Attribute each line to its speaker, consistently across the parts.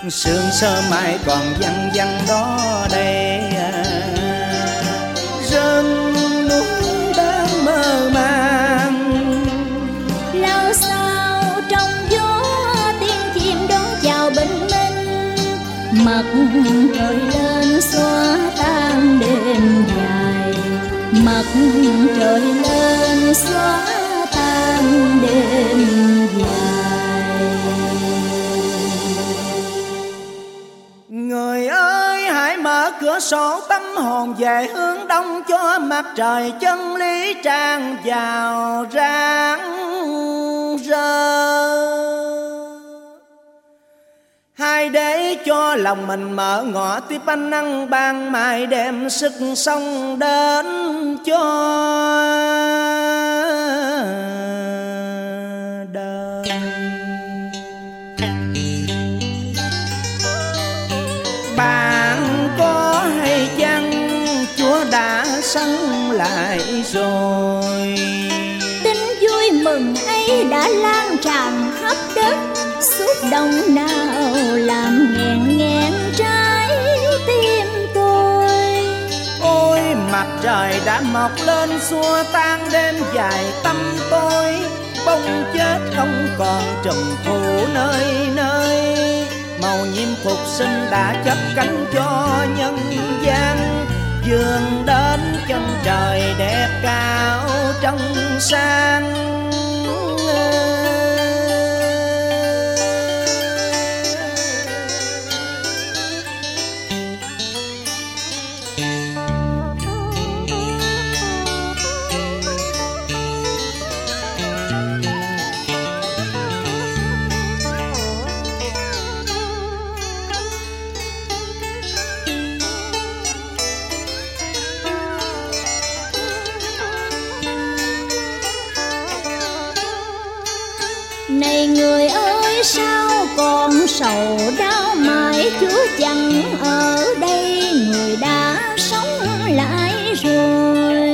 Speaker 1: sương sớm mai còn văng văng đó đây. Rừng núi đang mơ màng,
Speaker 2: lao sao trong gió tiếng chim đón chào bình minh. Mặt trời lên xóa tan đêm dài, mặt trời lên xóa tan đêm dài.
Speaker 1: Người ơi hãy mở cửa sổ tâm hồn về hướng đông, cho mặt trời chân lý tràn vào rạng rỡ. Hai để cho lòng mình mở ngõ tiếp ánh nắng ban mai, đem sức sống đến cho đời. Bạn có hay chăng Chúa đã sống lại rồi?
Speaker 2: Tin vui mừng ấy đã lan tràn khắp đất, suốt đông nào làm nghẹn nghẹn trái tim tôi.
Speaker 1: Ôi mặt trời đã mọc lên xua tan đêm dài tâm tôi, bông chết không còn trùm phủ nơi nơi. Màu nhiệm phục sinh đã chấp cánh cho nhân gian, vươn đến chân trời đẹp cao trong sáng.
Speaker 2: Này người ơi sao còn sầu đau mãi, Chúa chẳng ở đây, người đã sống lại rồi.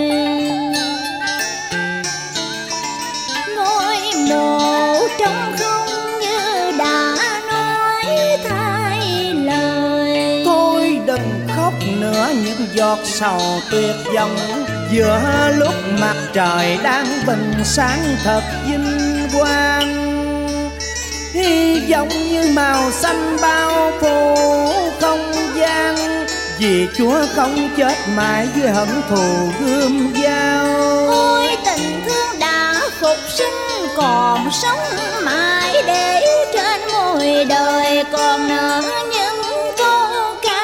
Speaker 2: Ngôi mộ trống không như đã nói thay lời.
Speaker 1: Thôi đừng khóc nữa những giọt sầu tuyệt vọng, giữa lúc mặt trời đang bừng sáng thật vinh quang. Hy vọng như màu xanh bao phủ không gian, vì Chúa không chết mãi với hận thù gươm dao.
Speaker 2: Ôi tình thương đã phục sinh còn sống mãi, để trên môi đời còn nở những câu ca.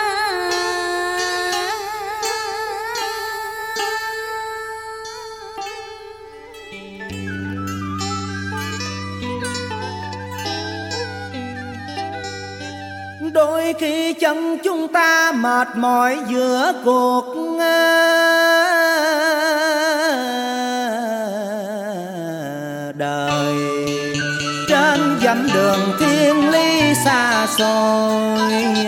Speaker 1: Đôi khi chân chúng ta mệt mỏi giữa cuộc đời, trên dặm đường thiên lý xa xôi,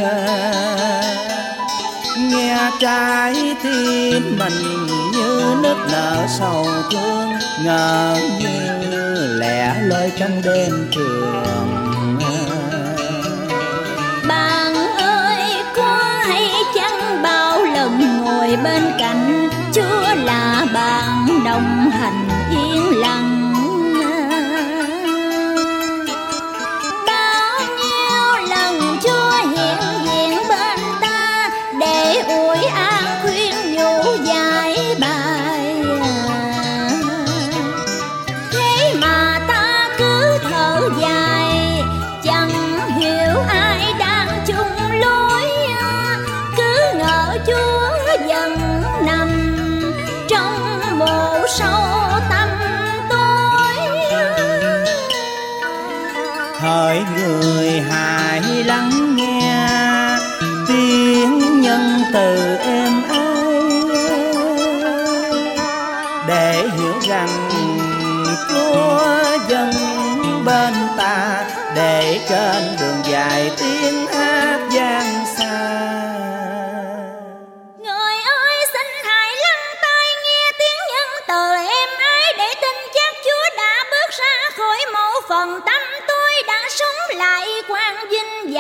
Speaker 1: nghe trái tim mình như nức nở sầu thương, ngỡ như lẻ loi trong đêm trường.
Speaker 2: Bạn ơi có hay chăng bao lần ngồi bên cạnh Chúa là bạn đồng hành yên lặng. Bao nhiêu lần Chúa hiện diện bên ta để ủi an khuyên nhủ giải bài, thế mà ta cứ thở dài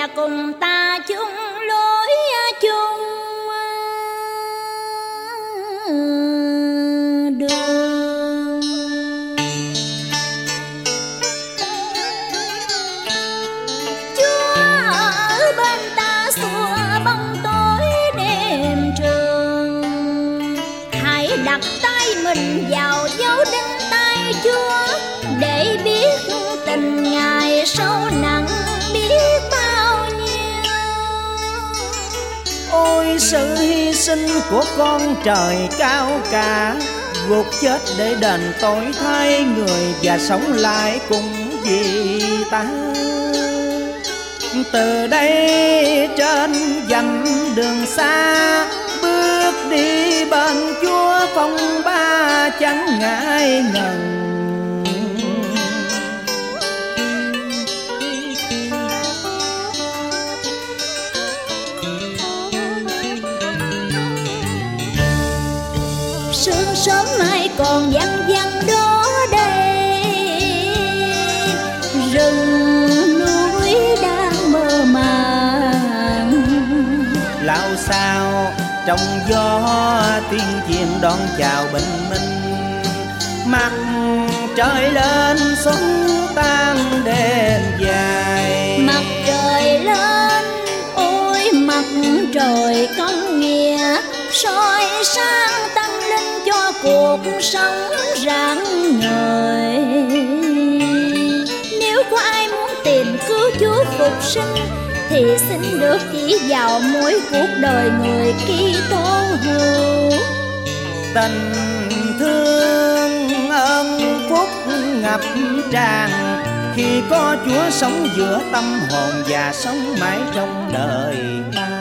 Speaker 2: và cùng ta chung lối chung đường. Chúa ở bên ta xua bóng tối đêm trường, hãy đặt tay mình vào dấu đinh tay Chúa để biết tình Ngài sâu nặng biết bao nhiêu.
Speaker 1: Ôi sự hy sinh của con trời cao cả, gục chết để đền tội thay người và sống lại cùng vì ta. Từ đây trên dặm đường xa, bước đi bên Chúa phong ba chẳng ngại ngần.
Speaker 2: Sương sớm mai còn văng văng đó đây, rừng núi đang mơ màng.
Speaker 1: Lao sao trong gió tiếng chim đón chào bình minh, mặt trời lên xuân tan đêm dài.
Speaker 2: Mặt trời lên, ôi mặt trời công nghĩa, soi sáng tâm linh cho cuộc sống rạng ngời. Nếu có ai muốn tìm cứu Chúa phục sinh thì xin được chỉ vào mỗi cuộc đời người Kitô hữu.
Speaker 1: Tình thương ơn phúc ngập tràn khi có Chúa sống giữa tâm hồn và sống mãi trong đời ta.